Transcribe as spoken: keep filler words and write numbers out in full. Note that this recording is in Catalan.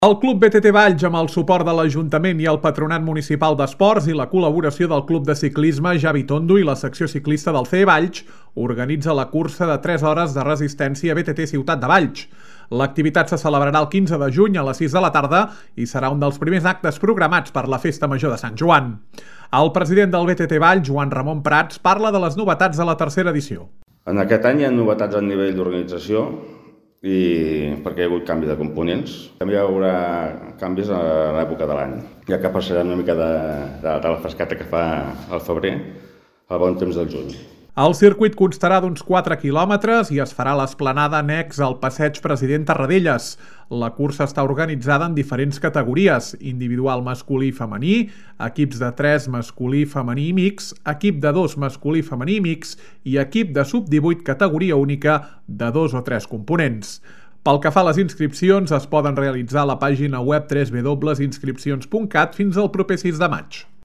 El Club B T T Valls, amb el suport de l'Ajuntament i el Patronat Municipal d'Esports i la col·laboració del Club de Ciclisme Javi Tondo i la secció ciclista del C E Valls, organitza la cursa de tres hores de resistència B T T Ciutat de Valls. L'activitat se celebrarà el quinze de juny a les sis de la tarda i serà un dels primers actes programats per la Festa Major de Sant Joan. El president del B T T Valls, Joan Ramon Prats, parla de les novetats de la tercera edició. En aquest any hi ha novetats a nivell d'organització, i perquè hi ha hagut canvi de components. També hi haurà canvis a l'època de l'any, ja que passarà una mica de, de, de la frescata que fa al febrer al bon temps del juny. El circuit constarà d'uns quatre quilòmetres i es farà a l'esplanada annex al passeig President Tarradellas. La cursa està organitzada en diferents categories: individual masculí i femení, equips de tres masculí, femení i mix, equip de dos masculí, femení i mix i equip de sub divuit categoria única de dos o tres components. Pel que fa a les inscripcions, es poden realitzar a la pàgina web w w w punt inscripcions punt cat fins al proper sis de maig.